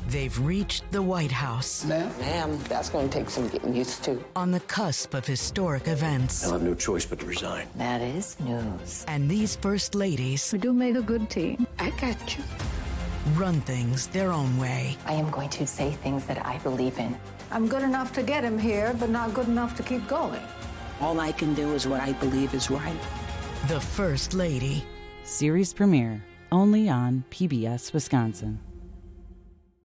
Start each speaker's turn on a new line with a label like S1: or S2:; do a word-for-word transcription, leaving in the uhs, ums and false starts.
S1: They've reached the White House.
S2: Ma'am? Ma'am, that's going to take some getting used to.
S1: On the cusp of historic events.
S3: I'll have no choice but to resign.
S2: That is news.
S1: And these first ladies...
S4: We do make a good team.
S2: I got you.
S1: ...run things their own way.
S5: I am going to say things that I believe in.
S4: I'm good enough to get him here, but not good enough to keep going.
S2: All I can do is what I believe is right.
S1: The First Lady.
S6: Series premiere, only on P B S Wisconsin.